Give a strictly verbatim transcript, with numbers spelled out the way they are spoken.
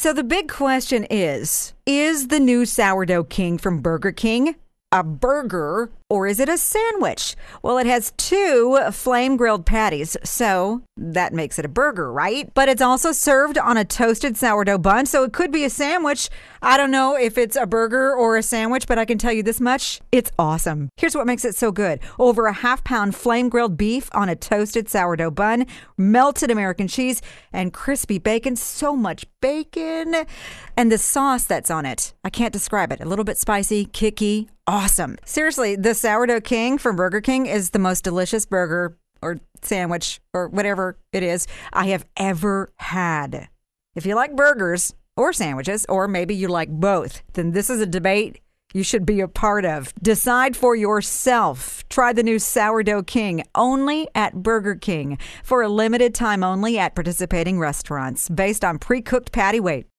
So the big question is, is the new Sourdough King from Burger King a burger or is it a sandwich? Well, it has two flame grilled patties, so that makes it a burger, right? But it's also served on a toasted sourdough bun, so it could be a sandwich. I don't know if it's a burger or a sandwich, but I can tell you this much, it's awesome. Here's what makes it so good. Over a half pound flame grilled beef on a toasted sourdough bun, melted American cheese, and crispy bacon. So much bacon. And the sauce that's on it, I can't describe it. A little bit spicy, kicky, awesome. Seriously, the Sourdough King from Burger King is the most delicious burger or sandwich or whatever it is I have ever had. If you like burgers or sandwiches, or maybe you like both, then this is a debate you should be a part of. Decide for yourself. Try the new Sourdough King only at Burger King for a limited time only at participating restaurants based on pre-cooked patty weight.